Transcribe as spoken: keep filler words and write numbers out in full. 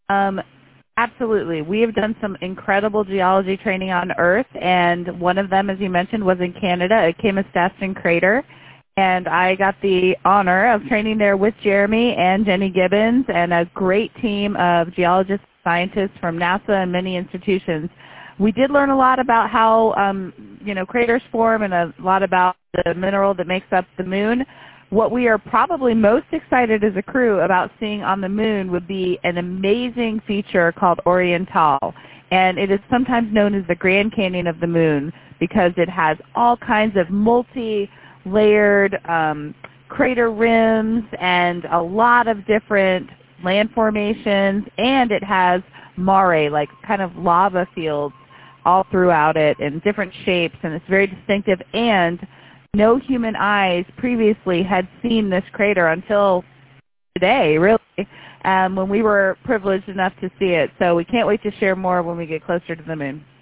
Um, absolutely. We have done some incredible geology training on Earth, and one of them, as you mentioned, was in Canada at Kaimostaston Crater. And I got the honor of training there with Jeremy and Jenny Gibbons and a great team of geologists, scientists from NASA and many institutions. We did learn a lot about how um, you know, craters form and a lot about the mineral that makes up the moon. What we are probably most excited as a crew about seeing on the moon would be an amazing feature called Oriental. And it is sometimes known as the Grand Canyon of the moon because it has all kinds of multi-layered um, crater rims and a lot of different land formations, and it has mare, like kind of lava fields all throughout it in different shapes, and it's very distinctive. And no human eyes previously had seen this crater until today, really, um, when we were privileged enough to see it. So we can't wait to share more when we get closer to the moon.